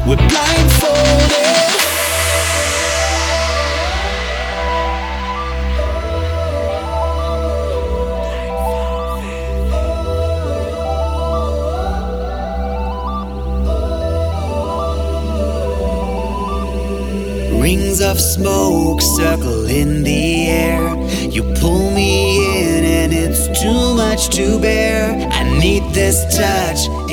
We're blindfolded. Rings of smoke circle in the air. You pull me in and it's too much to bear. I need this touch